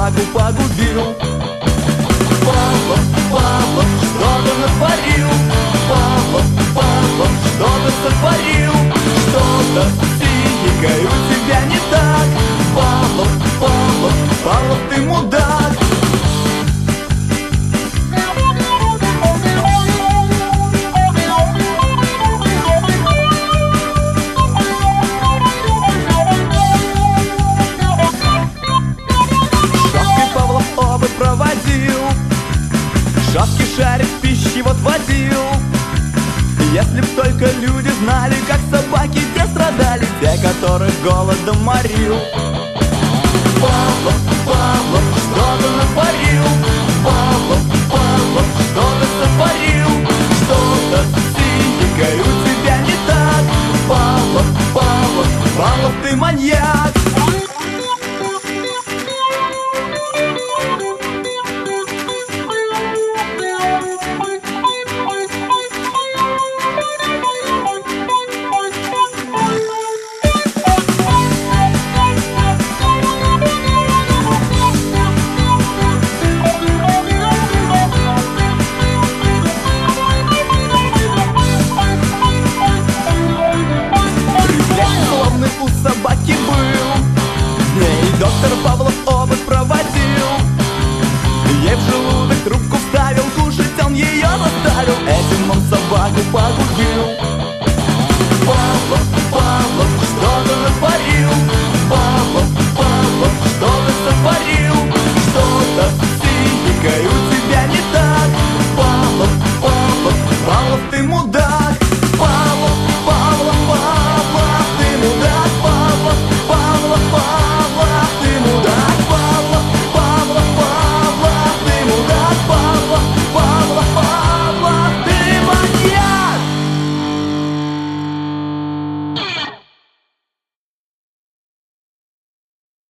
собаку погубил. Павлов, Павлов, что ты натворил? Павлов, Павлов, что ты сотворил? Что-то с психикой у тебя не так. Павлов, Павлов, Павлов, ты мудак. Проводил шапки, шарик, пищевод водил. Если б только люди знали, как собаки те страдали, те, которых голодом морил. Павлов, Павлов, что ты натворил? Павлов, Павлов, что ты сотворил? Что-то с психикой у тебя не так. Павлов, Павлов, Павлов, ты маньяк. У собаки был, с ней доктор Павлов опыт проводил. Ей в желудок